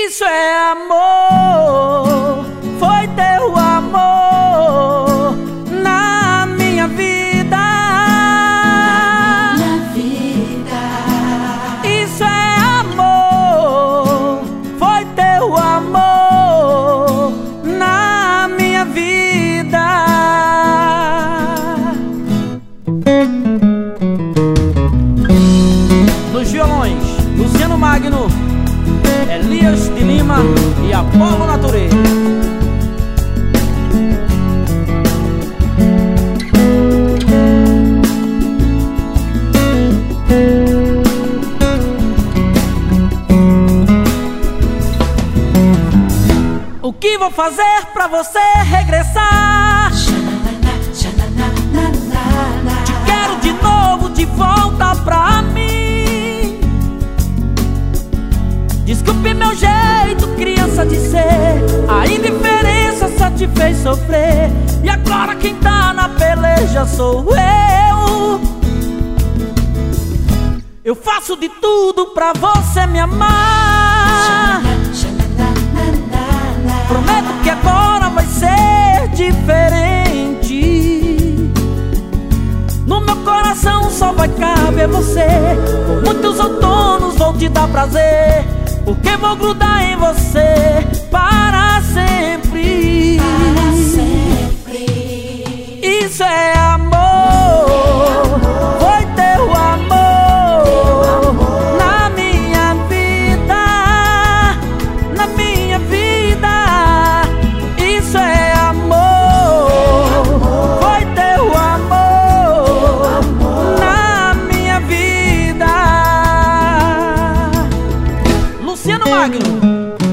Isso é amor, foi teu amor na minha vida. Isso é amor, foi teu amor na minha vida. Nos violões, Luciano Magno, Elias de Lima e Apolo Natureza. O que vou fazer pra você regressar? Te quero de novo, de volta pra mim. Desculpe meu jeito, criança de ser. A indiferença só te fez sofrer. E agora quem tá na peleja sou eu. Eu faço de tudo pra você me amar. Prometo que agora vai ser diferente. No meu coração só vai caber você. Por muitos outonos vou te dar prazer, porque vou grudar em você para sempre. Para sempre. Isso é amor, foi teu amor na minha vida, na minha vida. Isso é amor, foi teu amor na minha vida. Luciano Magno.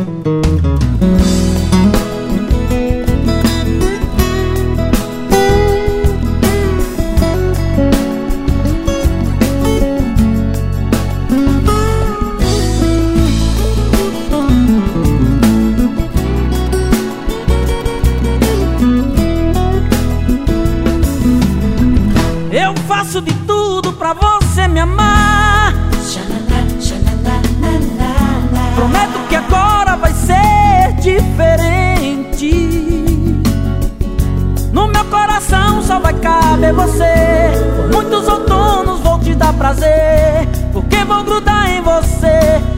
Eu faço de tudo pra você me amar. Prometo que agora vai ser diferente. No meu coração só vai caber você. Por muitos outonos vou te dar prazer, porque vou grudar em você